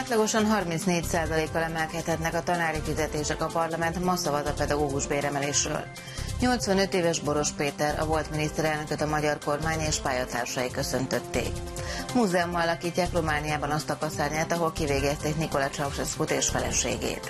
Átlagosan 34%-kal emelkedhetnek a tanári fizetések, a parlament ma szavaz a pedagógus béremelésről. 85 éves Boros Péter, a volt miniszterelnököt a magyar kormány és pályatársai köszöntötték. Múzeummal alakítják Romániában azt a kaszárnyát, ahol kivégezték Nicolae Ceausescut és feleségét.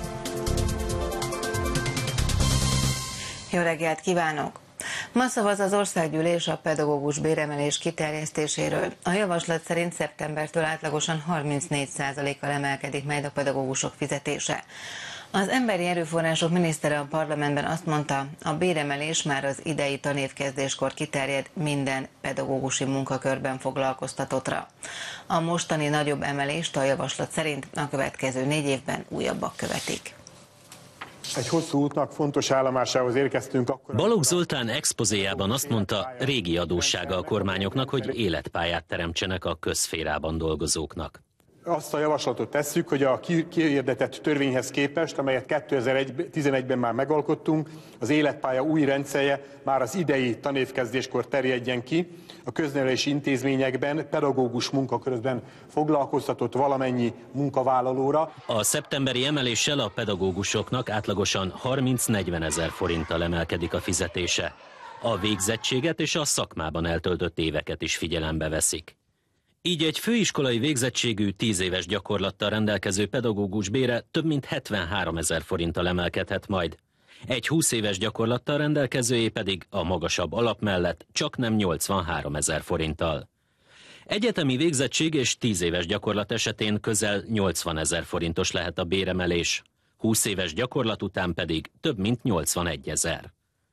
Jó reggelt kívánok! Ma szavaz az országgyűlés a pedagógus béremelés kiterjesztéséről. A javaslat szerint szeptembertől átlagosan 34%-kal emelkedik majd a pedagógusok fizetése. Az emberi erőforrások minisztere a parlamentben azt mondta, a béremelés már az idei tanévkezdéskor kiterjed minden pedagógusi munkakörben foglalkoztatottra. A mostani nagyobb emelést a javaslat szerint a következő 4 évben újabbak követik. Egy hosszú útnak fontos állomásához érkeztünk akkor. Balogh Zoltán expozéjában azt mondta, régi adóssága a kormányoknak, hogy életpályát teremtsenek a közszférában dolgozóknak. Azt a javaslatot tesszük, hogy a kihirdetett törvényhez képest, amelyet 2011-ben már megalkottunk, az életpálya új rendszerje már az idei tanévkezdéskor terjedjen ki, a köznevelési intézményekben, pedagógus munkakörben foglalkoztatott valamennyi munkavállalóra. A szeptemberi emeléssel a pedagógusoknak átlagosan 30-40 ezer forinttal emelkedik a fizetése. A végzettséget és a szakmában eltöltött éveket is figyelembe veszik. Így egy főiskolai végzettségű 10 éves gyakorlattal rendelkező pedagógus bére több mint 73 ezer forinttal emelkedhet majd. Egy 20 éves gyakorlattal rendelkezőjé pedig a magasabb alap mellett csaknem 83 ezer forinttal. Egyetemi végzettség és 10 éves gyakorlat esetén közel 80 ezer forintos lehet a béremelés, 20 éves gyakorlat után pedig több mint 81 ezer.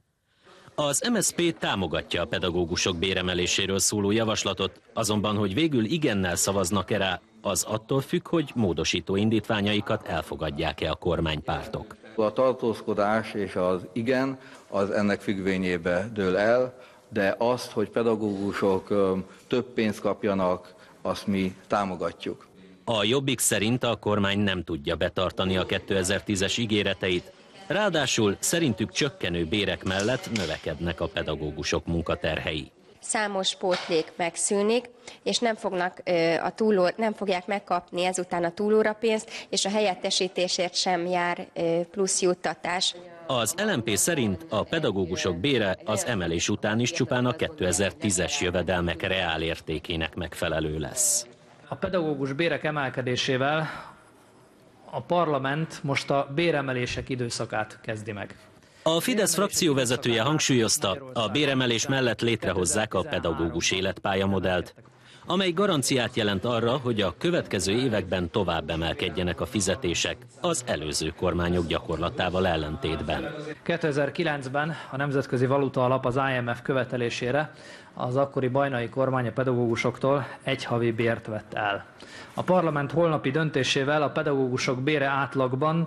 Az MSZP támogatja a pedagógusok béremeléséről szóló javaslatot, azonban, hogy végül igennel szavaznak-e rá, az attól függ, hogy módosító indítványaikat elfogadják-e a kormánypártok. A tartózkodás és az igen, az ennek függvényébe dől el, de azt, hogy pedagógusok több pénzt kapjanak, azt mi támogatjuk. A Jobbik szerint a kormány nem tudja betartani a 2010-es ígéreteit, ráadásul szerintük csökkenő bérek mellett növekednek a pedagógusok munkaterhei. Számos pótlék megszűnik, és nem fogják megkapni ezután a túlórapénzt, és a helyettesítésért sem jár plusz juttatás. Az LMP szerint a pedagógusok bére az emelés után is csupán a 2010-es jövedelmek reálértékének megfelelő lesz. A pedagógus bérek emelkedésével a parlament most a béremelések időszakát kezdi meg. A Fidesz frakcióvezetője hangsúlyozta, a béremelés mellett létrehozzák a pedagógus életpályamodellt, amely garanciát jelent arra, hogy a következő években tovább emelkedjenek a fizetések az előző kormányok gyakorlatával ellentétben. 2009-ben a Nemzetközi Valutaalap az IMF követelésére az akkori bajnai kormány a pedagógusoktól egy havi bért vett el. A parlament holnapi döntésével a pedagógusok bére átlagban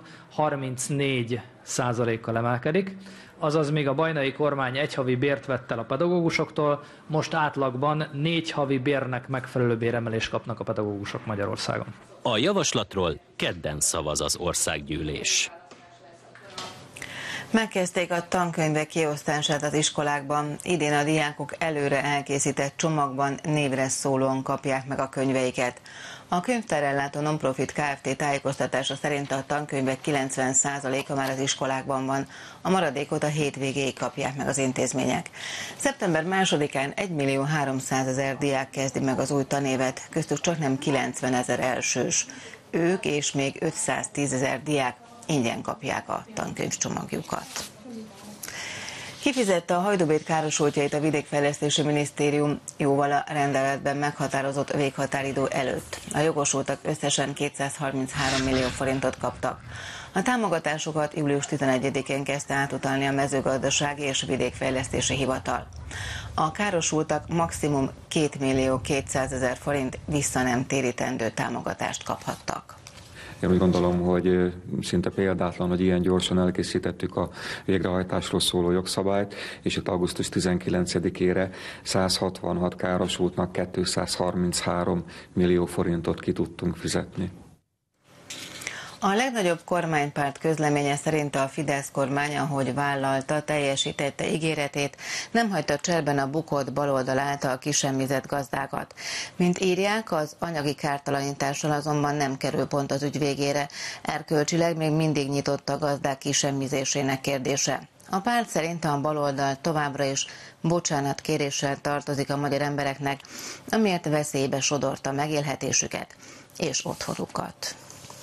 34%-kal emelkedik, azaz még a bajnai kormány egy havi bért vett el a pedagógusoktól, most átlagban 4 havi bérnek megfelelő béremelést kapnak a pedagógusok Magyarországon. A javaslatról kedden szavaz az országgyűlés. Megkezdték a tankönyvek kiosztását az iskolákban. Idén a diákok előre elkészített csomagban névre szólóan kapják meg a könyveiket. A könyvtárellátó Nonprofit Kft. Tájékoztatása szerint a tankönyvek 90%-a már az iskolákban van, a maradékot a hétvégéig kapják meg az intézmények. Szeptember 2-án 1.300.000 diák kezdi meg az új tanévet, köztük csaknem 90 000 elsős. Ők és még 510 000 diák ingyen kapják a tankönyvcsomagjukat. Kifizette a Hajdúbér károsultjait a Vidékfejlesztési Minisztérium jóval a rendeletben meghatározott véghatáridő előtt. A jogosultak összesen 233 millió forintot kaptak. A támogatásokat július 11-én kezdte átutalni a Mezőgazdasági és Vidékfejlesztési Hivatal. A károsultak maximum 2.200.000 forint vissza nem térítendő támogatást kaphattak. Én úgy gondolom, hogy szinte példátlan, hogy ilyen gyorsan elkészítettük a végrehajtásról szóló jogszabályt, és itt augusztus 19-ére 166 károsultnak 233 millió forintot ki tudtunk fizetni. A legnagyobb kormánypárt közleménye szerint a Fidesz kormány, ahogy vállalta, teljesítette ígéretét, nem hagyta cserben a bukott baloldal által kisemmizett gazdákat. Mint írják, az anyagi kártalanítással azonban nem kerül pont az ügy végére. Erkölcsileg még mindig nyitott a gazdák kisemmizésének kérdése. A párt szerint a baloldal továbbra is bocsánatkéréssel tartozik a magyar embereknek, amiért veszélybe sodorta megélhetésüket és otthonukat.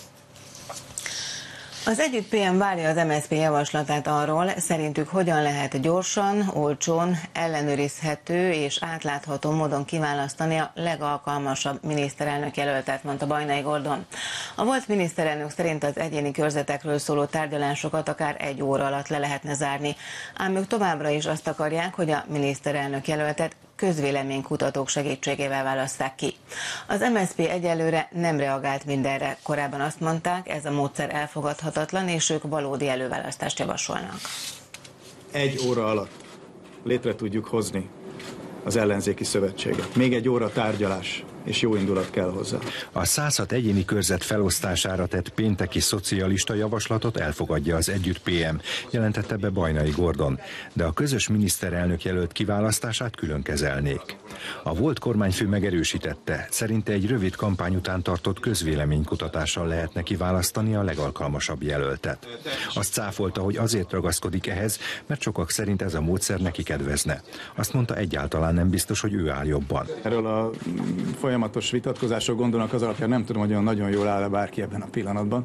Az Együtt PM várja az MSZP javaslatát arról, szerintük hogyan lehet gyorsan, olcsón, ellenőrizhető és átlátható módon kiválasztani a legalkalmasabb miniszterelnök jelöltet, mondta Bajnai Gordon. A volt miniszterelnök szerint az egyéni körzetekről szóló tárgyalásokat akár 1 óra alatt le lehetne zárni, ám ők továbbra is azt akarják, hogy a miniszterelnök jelöltet közvéleménykutatók segítségével választák ki. Az MSZP egyelőre nem reagált mindenre. Korábban azt mondták, ez a módszer elfogadhatatlan, és ők valódi előválasztást javasolnak. 1 óra alatt létre tudjuk hozni az ellenzéki szövetséget. Még 1 óra tárgyalás és jó indulat kell hozzá. A 106 egyéni körzet felosztására tett pénteki szocialista javaslatot elfogadja az Együtt PM, jelentette be Bajnai Gordon, de a közös miniszterelnök jelölt kiválasztását külön kezelnék. A volt kormányfő megerősítette, szerinte egy rövid kampány után tartott közvéleménykutatással lehetne kiválasztani a legalkalmasabb jelöltet. Azt cáfolta, hogy azért ragaszkodik ehhez, mert sokak szerint ez a módszer neki kedvezne. Azt mondta, egyáltalán nem biztos, hogy ő áll jobban. Erről a folyamatos vitatkozásról gondolnak, az alapján nem tudom, hogy olyan nagyon jól áll-e bárki ebben a pillanatban.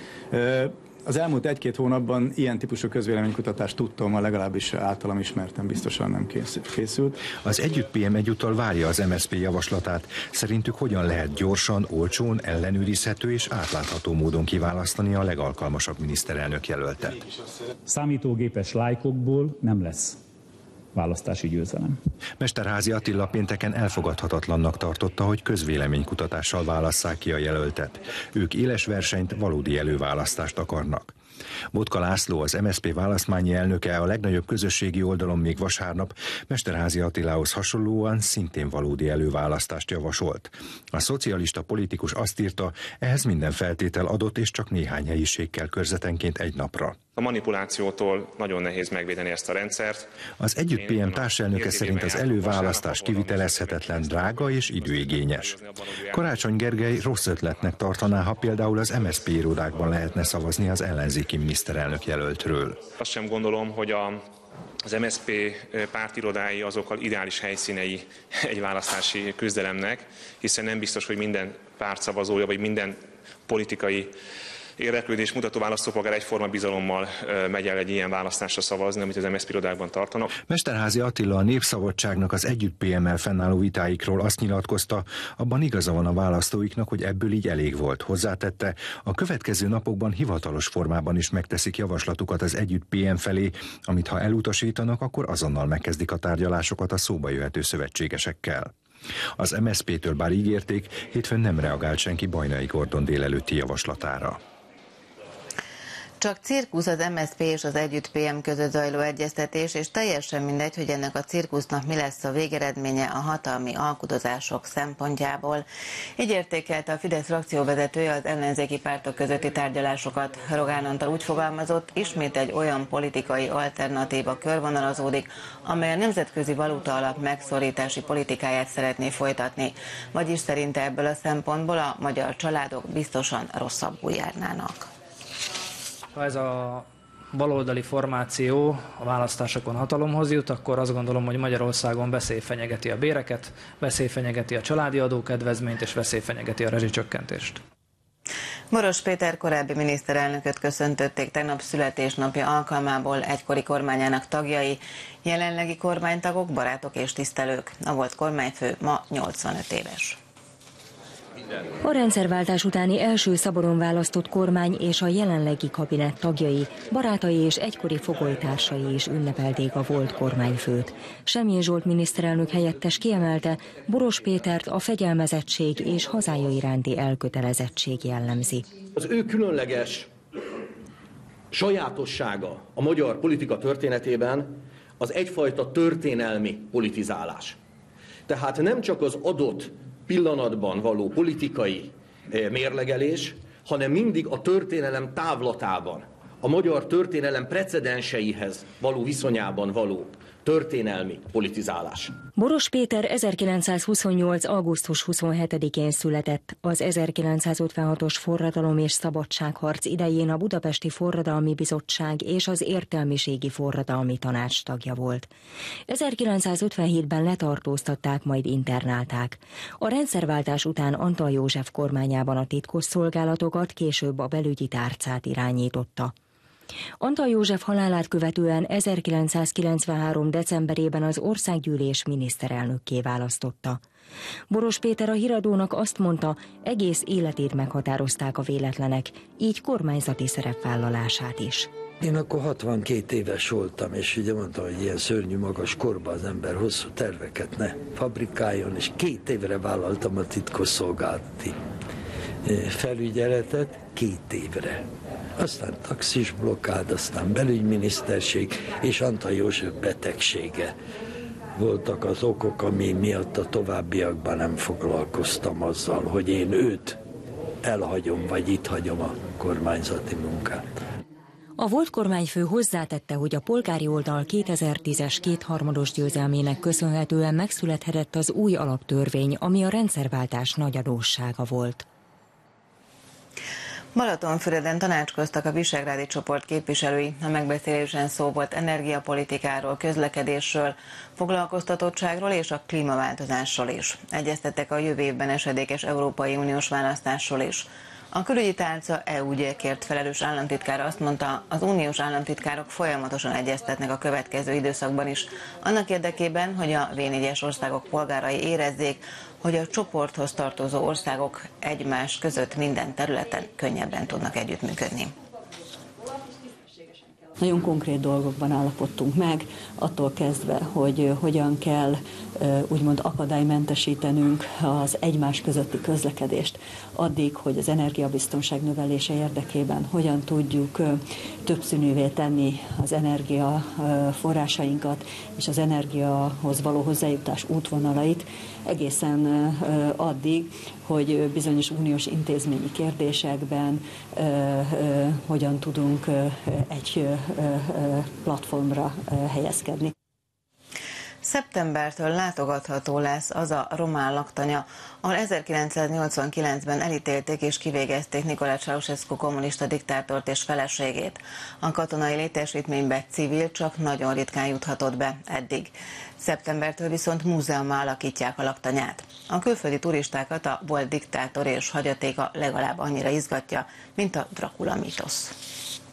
Az elmúlt 1-2 hónapban ilyen típusú közvéleménykutatást tudtommal, legalábbis általam ismertem, biztosan nem készült. Az Együtt PM egyúttal várja az MSZP javaslatát. Szerintük hogyan lehet gyorsan, olcsón, ellenőrizhető és átlátható módon kiválasztani a legalkalmasabb miniszterelnök jelöltet. Számítógépes lájkokból nem lesz választási győzelem. Mesterházy Attila pénteken elfogadhatatlannak tartotta, hogy közvéleménykutatással válasszák ki a jelöltet. Ők éles versenyt, valódi előválasztást akarnak. Botka László, az MSZP választmányi elnöke, a legnagyobb közösségi oldalon még vasárnap Mesterházy Attilához hasonlóan szintén valódi előválasztást javasolt. A szocialista politikus azt írta, ehhez minden feltétel adott, és csak néhány helyiség kell körzetenként 1 napra. A manipulációtól nagyon nehéz megvédeni ezt a rendszert. Az Együtt PM társelnöke szerint az előválasztás kivitelezhetetlen, drága és időigényes. Karácsony Gergely rossz ötletnek tartaná, ha például az MSZP irodákban lehetne szavazni az ellenzéki miniszterelnök jelöltről. Azt sem gondolom, hogy az MSZP pártirodái azokkal ideális helyszínei egy választási küzdelemnek, hiszen nem biztos, hogy minden pártszavazója vagy minden politikai érdeklődés mutató választópolgár egyforma bizalommal megy el egy ilyen választásra szavazni, amit az MSZP irodákban tartanak. Mesterházy Attila a Népszabadságnak az Együtt PM-mel fennálló vitáikról azt nyilatkozta, abban igaza van a választóiknak, hogy ebből így elég volt. Hozzátette, a következő napokban hivatalos formában is megteszik javaslatukat az Együtt PM felé, amit ha elutasítanak, akkor azonnal megkezdik a tárgyalásokat a szóba jöhető szövetségesekkel. Az MSZP-től bár ígérték, hétfőn nem reagált senki Bajnai Gordon délelőtti javaslatára. Csak cirkusz az MSZP és az Együtt PM között zajló egyeztetés, és teljesen mindegy, hogy ennek a cirkusznak mi lesz a végeredménye a hatalmi alkudozások szempontjából. Így értékelte a Fidesz frakcióvezetője az ellenzéki pártok közötti tárgyalásokat. Rogán Antal úgy fogalmazott, ismét egy olyan politikai alternatíva körvonalazódik, amely a Nemzetközi Valutaalap megszorítási politikáját szeretné folytatni. Vagyis szerinte ebből a szempontból a magyar családok biztosan rosszabbul járnának. Ha ez a baloldali formáció a választásokon hatalomhoz jut, akkor azt gondolom, hogy Magyarországon veszély fenyegeti a béreket, veszély fenyegeti a családi adókedvezményt és veszély fenyegeti a rezsicsökkentést. Boros Péter korábbi miniszterelnököt köszöntötték tegnap születésnapja alkalmából egykori kormányának tagjai, jelenlegi kormánytagok, barátok és tisztelők. A volt kormányfő ma 85 éves. A rendszerváltás utáni első szabadon választott kormány és a jelenlegi kabinett tagjai, barátai és egykori fogolytársai is ünnepelték a volt kormányfőt. Semjén Zsolt miniszterelnök helyettes kiemelte, Boros Pétert a fegyelmezettség és hazája iránti elkötelezettség jellemzi. Az ő különleges sajátossága a magyar politika történetében az egyfajta történelmi politizálás. Tehát nem csak az adott pillanatban való politikai mérlegelés, hanem mindig a történelem távlatában, a magyar történelem precedenseihez való viszonyában való történelmi politizálás. Boros Péter 1928. augusztus 27-én született. Az 1956-os forradalom és szabadságharc idején a Budapesti Forradalmi Bizottság és az Értelmiségi Forradalmi Tanács tagja volt. 1957-ben letartóztatták, majd internálták. A rendszerváltás után Antall József kormányában a titkosszolgálatokat, később a belügyi tárcát irányította. Antall József halálát követően 1993. decemberében az országgyűlés miniszterelnökké választotta. Boros Péter a Híradónak azt mondta, egész életét meghatározták a véletlenek, így kormányzati szerepvállalását is. Én akkor 62 éves voltam, és ugye mondtam, hogy ilyen szörnyű magas korban az ember hosszú terveket ne fabrikáljon, és 2 évre vállaltam a titkosszolgálati felügyeletet, 2 évre. Aztán taxis blokkád, aztán belügyminiszterség, és Antall József betegsége voltak az okok, ami miatt a továbbiakban nem foglalkoztam azzal, hogy én őt elhagyom, vagy itt hagyom a kormányzati munkát. A volt kormányfő hozzátette, hogy a polgári oldal 2010-es kétharmados győzelmének köszönhetően megszülethetett az új alaptörvény, ami a rendszerváltás nagy adóssága volt. Balatonfüreden tanácskoztak a visegrádi csoport képviselői. A megbeszélésen szó volt energiapolitikáról, közlekedésről, foglalkoztatottságról és a klímaváltozásról is. Egyeztettek a jövő évben esedékes Európai Uniós választásról is. A külügyi tárca EU ügyekért felelős államtitkára azt mondta, az uniós államtitkárok folyamatosan egyeztetnek a következő időszakban is, annak érdekében, hogy a V4-es országok polgárai érezzék, hogy a csoporthoz tartozó országok egymás között minden területen könnyebben tudnak együttműködni. Nagyon konkrét dolgokban állapodtunk meg, attól kezdve, hogy hogyan kell úgymond akadálymentesítenünk az egymás közötti közlekedést, addig, hogy az energiabiztonság növelése érdekében hogyan tudjuk többszínűvé tenni az energiaforrásainkat és az energiahoz való hozzájutás útvonalait, egészen addig, hogy bizonyos uniós intézményi kérdésekben hogyan tudunk egy platformra helyezkedni. Szeptembertől látogatható lesz az a román laktanya, ahol 1989-ben elítélték és kivégezték Nicolae Ceausescu kommunista diktátort és feleségét. A katonai létesítménybe civil csak nagyon ritkán juthatott be eddig. Szeptembertől viszont múzeummá alakítják a laktanyát. A külföldi turistákat a volt diktátor és hagyatéka legalább annyira izgatja, mint a Dracula mítosz.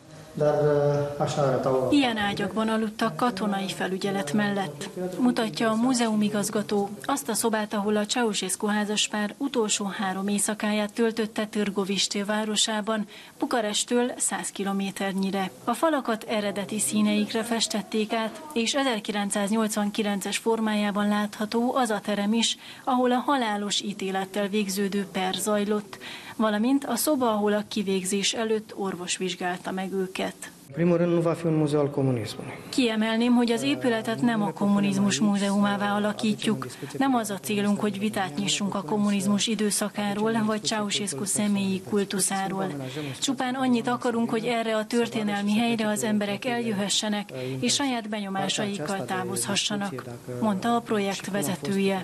Ilyen ágyakban aludtak katonai felügyelet mellett. Mutatja a múzeumigazgató azt a szobát, ahol a Ceausescu házaspár utolsó 3 éjszakáját töltötte Târgoviște városában, Bukarestől 100 kilométernyire. A falakat eredeti színeikre festették át, és 1989-es formájában látható az a terem is, ahol a halálos ítélettel végződő per zajlott, valamint a szoba, ahol a kivégzés előtt orvos vizsgálta meg őket. Kiemelném, hogy az épületet nem a kommunizmus múzeumává alakítjuk. Nem az a célunk, hogy vitát nyissunk a kommunizmus időszakáról, vagy Ceausescu személyi kultuszáról. Csupán annyit akarunk, hogy erre a történelmi helyre az emberek eljöhessenek, és saját benyomásaikkal távozhassanak, mondta a projekt vezetője.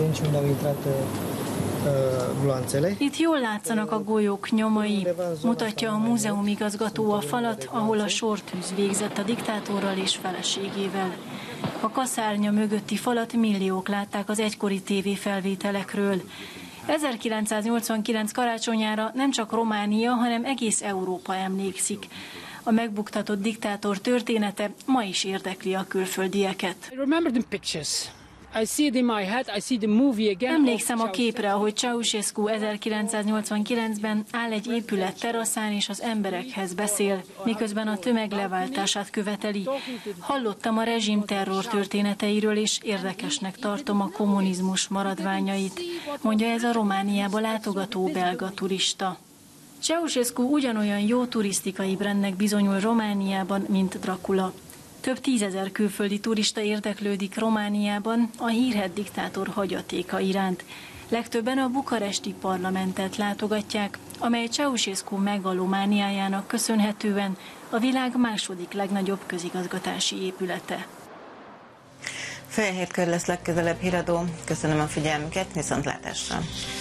Itt jól látszanak a golyók nyomai, mutatja a múzeumigazgató a falat, ahol a sortűz végzett a diktátorral és feleségével. A kaszárnya mögötti falat milliók látták az egykori tévéfelvételekről. 1989 karácsonyára nem csak Románia, hanem egész Európa emlékszik. A megbuktatott diktátor története ma is érdekli a külföldieket. Emlékszem a képre, ahogy Ceausescu 1989-ben áll egy épület teraszán és az emberekhez beszél, miközben a tömeg leváltását követeli. Hallottam a rezsim terror történeteiről, és érdekesnek tartom a kommunizmus maradványait, mondja ez a Romániába látogató belga turista. Ceausescu ugyanolyan jó turisztikai brandnek bizonyul Romániában, mint Dracula. Több 10 000 külföldi turista érdeklődik Romániában a hírhedt diktátor hagyatéka iránt. Legtöbben a bukaresti parlamentet látogatják, amely Ceausescu megalomániájának köszönhetően a világ második legnagyobb közigazgatási épülete. 6:30 lesz legközelebb híradó. Köszönöm a figyelmüket, viszontlátásra!